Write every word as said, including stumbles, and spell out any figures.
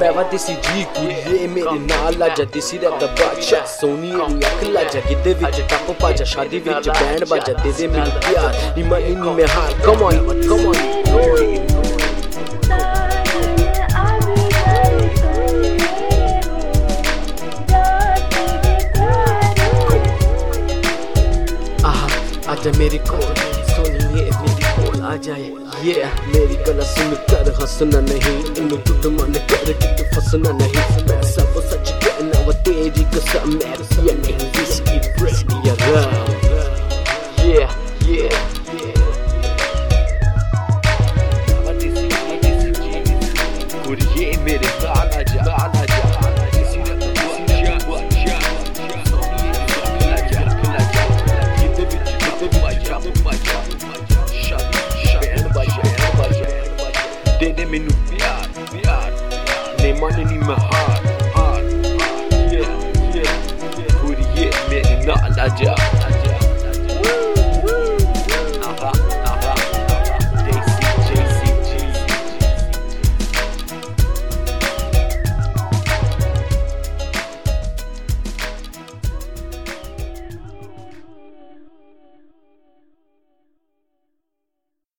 रवा देसी जी कुड़िए मेरे नाल आजा देसी रैप दा बादशाह सोनी नी अख लाजा गिद्दे विच टप पाजा शादी विच बैंड बाजा दे दे मेनू प्यार नी मनी नी मैं हार कम ऑन कम ऑन आजा मेरी कोल सोनी ये मेरी कोल आ जाए ये मेरी गला सुन कर हंसना नहीं इन्नू टूट मन कर कि फंसना नहीं मैं सब सच कहना वो तेरी कसम मेरी ये नहीं इसकी ब्रेड या राम yeah yeah कुड़िए मेरे नाल आजा नाल आजा दे दे मैनू प्यार प्यार ने मन नी मैं हार